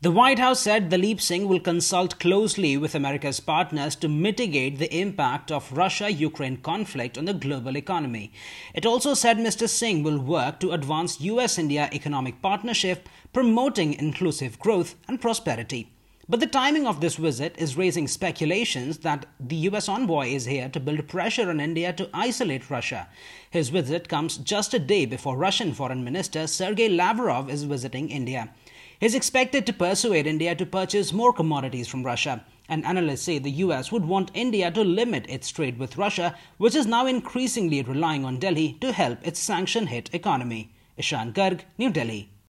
The White House said Dalip Singh will consult closely with America's partners to mitigate the impact of Russia-Ukraine conflict on the global economy. It also said Mr. Singh will work to advance US-India economic partnership, promoting inclusive growth and prosperity. But the timing of this visit is raising speculations that the US envoy is here to build pressure on India to isolate Russia. His visit comes just a day before Russian Foreign Minister Sergei Lavrov is visiting India. He is expected to persuade India to purchase more commodities from Russia, and analysts say the US would want India to limit its trade with Russia, which is now increasingly relying on Delhi to help its sanction-hit economy. Ishan Garg, New Delhi.